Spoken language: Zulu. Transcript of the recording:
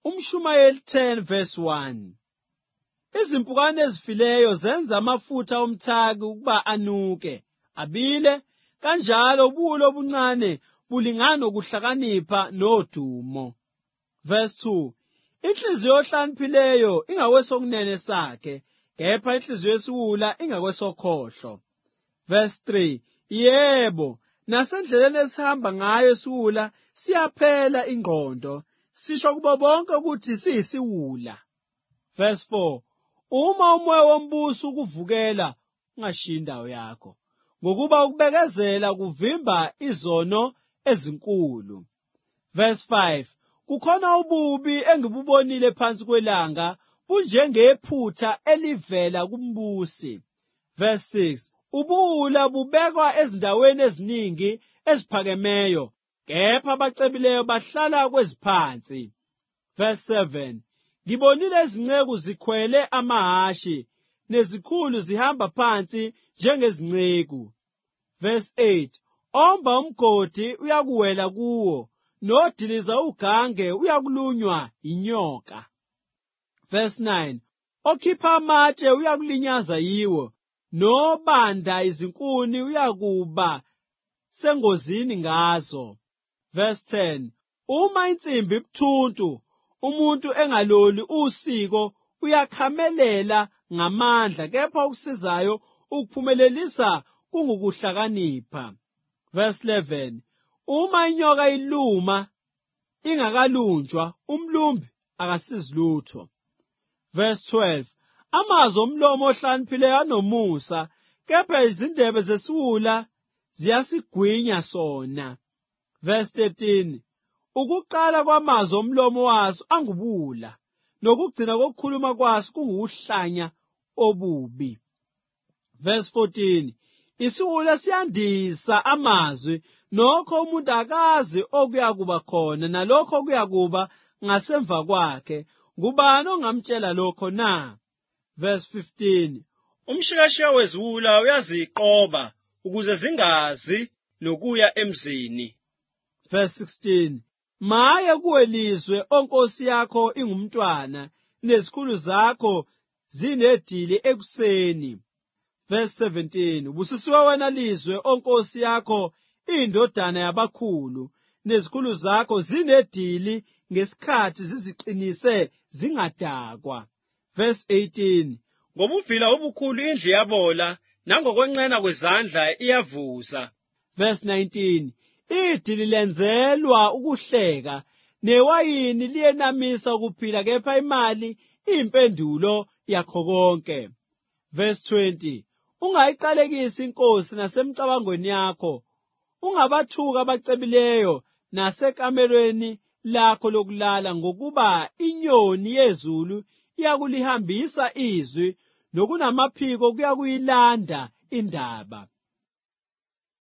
Umshumayeli 10 verse 1. Izimpukane ezifileyo zenza amafutha omthaki ukuba anuke, abile, kanjalo ubuwula obuncane bulingana nokuhlakanipha nodumo. Verse 2. Inhliziyo ohlakaniphileyo ingakwesokunene sakhe, kepha inhliziyo yesiwula ingakwesokhohlo. Verse 3. Yebo, nasendleleni esihamba ngayo isiwula siyaphela ingqondo, sisho kubo bonke ukuthi siyisiwula. Verse 4. Uma umoya wombuso ukuvukela, ungashiyi indawo yakho, ngokuba ukubekezela kuvimba izono ezinkulu. Verse 5. Kukhona ububi engibubonile phansi kwelanga, bunjengephutha elivela kumbusi. Verse 6. Ubuwula bubekwa ezindaweni eziningi eziphakemeyo, kepha abacebileyo bahlala kweziphansi. Verse 7. Ngibonile izinceku zikhwele amahashi, nezikhulu zihamba phansi njengezinceku. Verse 8. Omba umgodi uyakuwela kuwo, nodiliza ugange uyakulunywa inyoka. Verse 9. Okhipha amatshe uyakulinyaza yiwo, nobanda izinkuni uyakuba sengozini ngazo. Verse 10. Uma insimbi ibuthuntu, umuntu engaloli usiko uyakhamelela ngamandla, kepha okusizayo ukuphumelelisa kungukuhlakanipha. Verse 11. Uma inyoka iluma ingakalunjwa, umlumbi akasizi lutho. Verse 12. Amazwi omlomo ohlakaniphileyo anomusa, kepha izindebe zesiwula ziyasigwinya sona. Verse 13. Ukuqala kwamazwi omlomo waso angubula, nokugcina kokukhuluma kwaso kungukuhlanya obubi. Verse 14. Isiwula siyandisa amazwi, nokho umuntu akazi okuyakuba khona, nalokho okuyakuba ngasemva kwakhe. Ngubani ongamtshela lokho na? Verse 15. Umshikashiya weziwula uyaziqoba ukuze zingazi nokuya emzini. Verse 16. Maye kuwelizwe onkosi yakho ingumntwana, nezikhulu zakho zinedili ekuseni. Verse 17. Ubusisiwe wena lizwe onkosi yakho indodana yabakhulu, nezikhulu zakho zinedili ngesikhathi ziziqinise zingadakwa. Verse 18. Ngobuvila obukhulu indlu yabola, nangokwenqena kwezandla iyavuza. Verse 19. Idili lenzelwa ukuhleka, newayini liyenamisa ukuphila, kepha imali iyimpendulo yakho konke. Verse 20. Ungayiqalekisi inkosi nasemcabangweni yakho, ungabathuka abacebileyo nasekamelweni lakho lokulala, ngokuba inyoni yezulu iyakulihambisa izwi, nokunamaphiko kuyakuyilanda indaba.